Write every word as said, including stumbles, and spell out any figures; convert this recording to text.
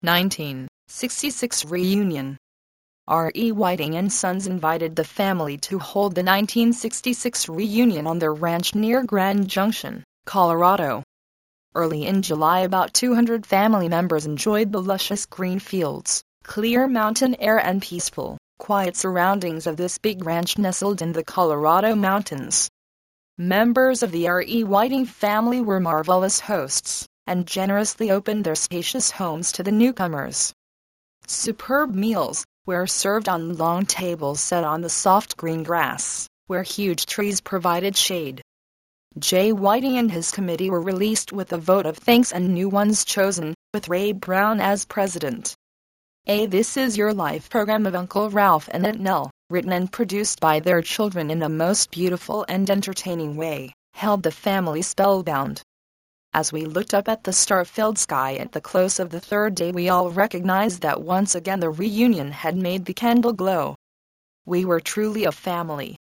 nineteen sixty-six reunion. R E Whiting and Sons invited the family to hold the nineteen sixty-six reunion on their ranch near Grand Junction, Colorado. Early in July, about two hundred family members enjoyed the luscious green fields, clear mountain air and peaceful, quiet surroundings of this big ranch nestled in the Colorado mountains. Members of the R E Whiting family were marvelous hosts, and generously opened their spacious homes to the newcomers. Superb meals were served on long tables set on the soft green grass, where huge trees provided shade. Jay Whiting and his committee were released with a vote of thanks and new ones chosen, with Ray Brown as president. A This Is Your Life program of Uncle Ralph and Aunt Nell, written and produced by their children in a most beautiful and entertaining way, held the family spellbound. As we looked up at the star-filled sky at the close of the third day, we all recognized that once again the reunion had made the candle glow. We were truly a family.